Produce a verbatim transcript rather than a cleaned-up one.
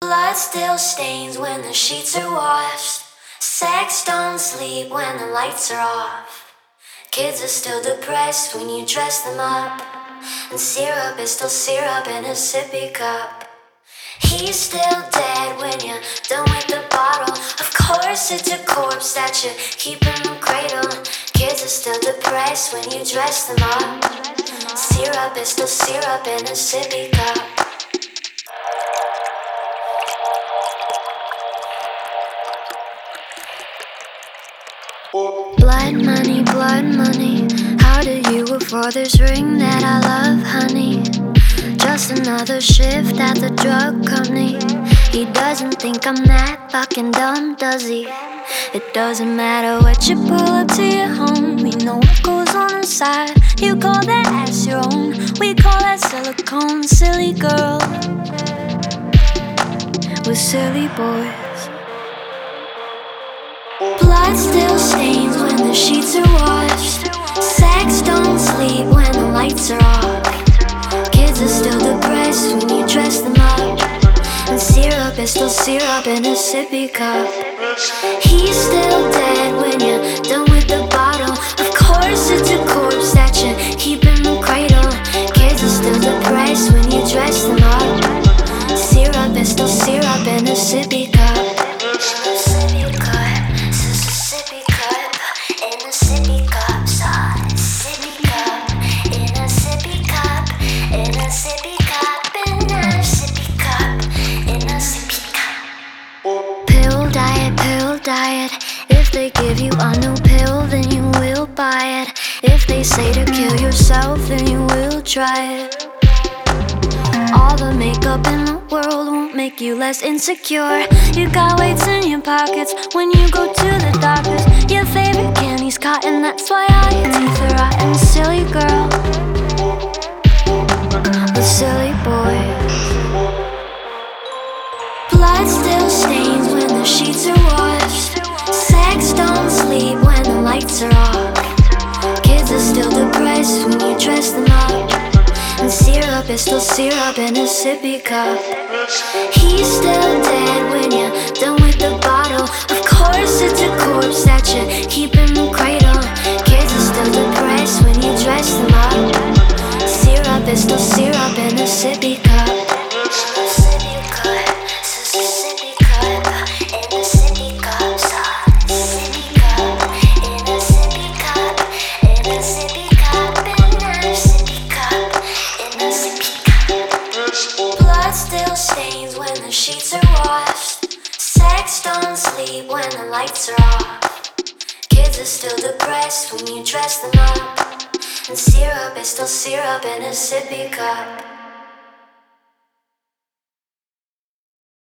Blood still stains when the sheets are washed. Sex don't sleep when the lights are off. Kids are still depressed when you dress them up. And syrup is still syrup in a sippy cup. He's still dead when you're done with the bottle. Of course it's a corpse that you keep in the cradle. Kids are still depressed when you dress them up. Syrup is still syrup in a sippy cup. Blood money, blood money. How do you afford this ring that I love, honey? Just another shift at the drug company. He doesn't think I'm that fucking dumb, does he? It doesn't matter what you pull up to your home. We know what goes on inside. You call that ass your own. We call that silicone, silly girl. We're silly boys. Blood still stains when the sheets are washed. Sex don't sleep when the lights are off. Kids are still depressed when you dress them up. And syrup is still syrup in a sippy cup. He's still dead when you're done with the bottle. Of course it's a corpse that you keep in the cradle. Kids are still depressed when you dress them up. Syrup is still syrup in a sippy cup. Diet. If they give you a new pill, then you will buy it. If they say to kill yourself, then you will try it. All the makeup in the world won't make you less insecure. You got weights in your pockets when you go to the doctors. Your favorite candy's cotton, that's why all your teeth are rotten. Silly girl, the silly boy. Blood still stains when the sheets are washed. Sex don't sleep when the lights are off. Kids are still depressed when you dress them up. And syrup is still syrup in a sippy cup. He's still dead when you're done with the bottle. Of course it's a corpse that you keep in the cradle. Kids are still depressed when you dress them up. Syrup is still syrup in a sippy cup. Blood still stains when the sheets are washed. Sex don't sleep when the lights are off. Kids are still depressed when you dress them up. And syrup is still syrup in a sippy cup.